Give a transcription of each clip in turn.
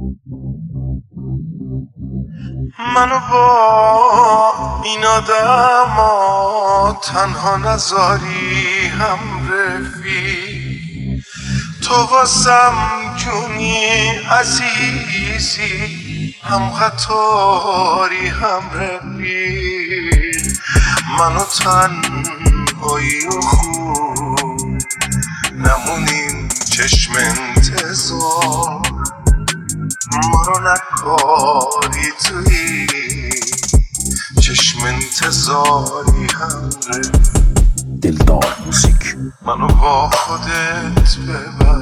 منو با این آدما تنها نذاری هم رفیق، تو واسم جونی عزیزی، هم قطاری هم رفیق. منو تنهایی و خوب نمونیم چشم انتظار، ما رو نکاری توی چشم انتظاری هم رفت. دلدار موزیک. منو با خودت ببر،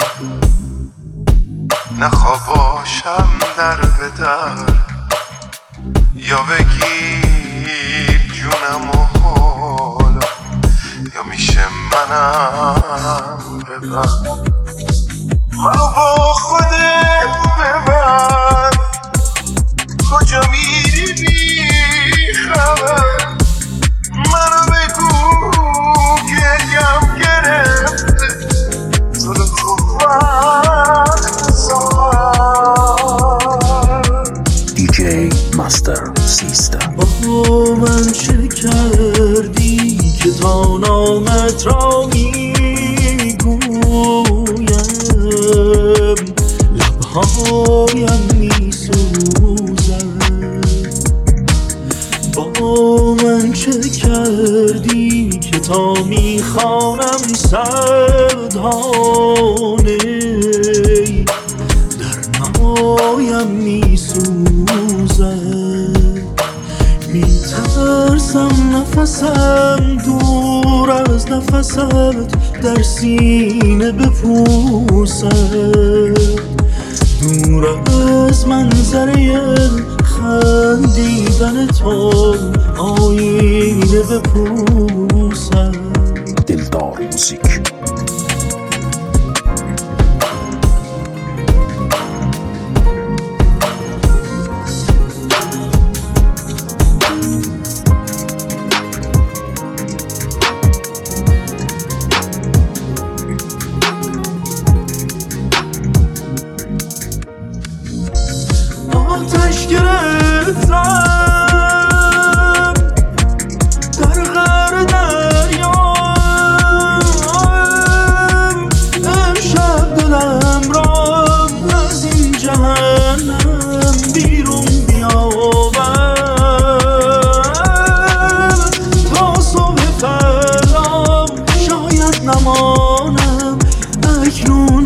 نخواباشم در به در، یا بگیر جونم و حالا یا میشه منم ببر. منو با خودت ببر، کجا میری بی خبر، منو بگو گریم گرفته تو رو خوب وقت سفر. دیجی مستر سیستم. با من چه کردی که تا نامت را میگویم، لبهایم میسوزد. با من چه کردی که تا میخوانم سردانه در نمایم میسوزد. میترسم نفسم دور از نفست در سینه بپوسد، دور از منظره خندیدن تو آینه بپوسد. دلدار موزیک. آتش گرفتم در غر دریا، امشب دلم را از این جهنم بیرون بیاور. تا صبح فردا شاید نمانم، اکنون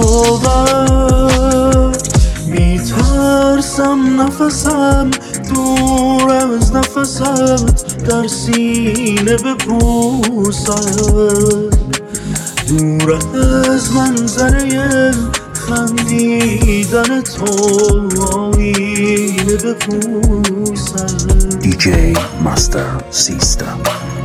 بیاور. میترسم نفسم دور از نفست در سینه بپوسد، دور از منظره خندیدن تو آینه بپوسد. دیجی مستر سیستم.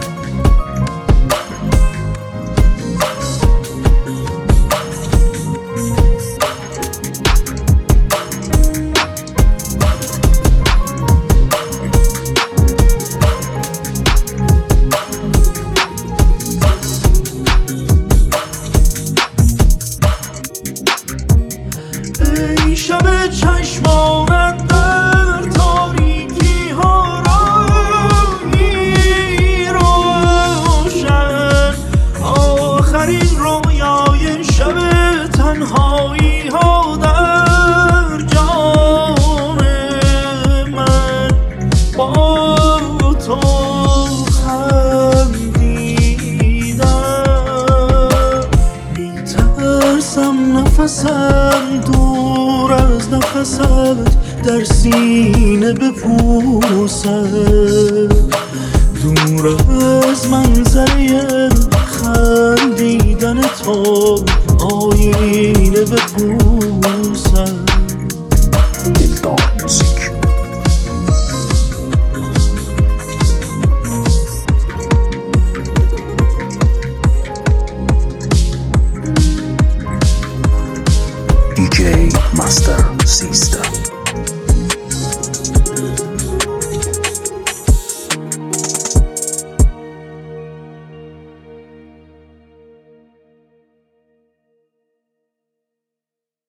ای شب چشمانت در تاریکی ها رایی روشن، آخرین رویای شب تنهایی ها در جان من با تو خندیدم. میترسم نفسم دور از نفست در سینه بپوسد، دور از منظره خندیدن تو آینه بپوسد. دلدار موزیک. دیجی مستر سیستم.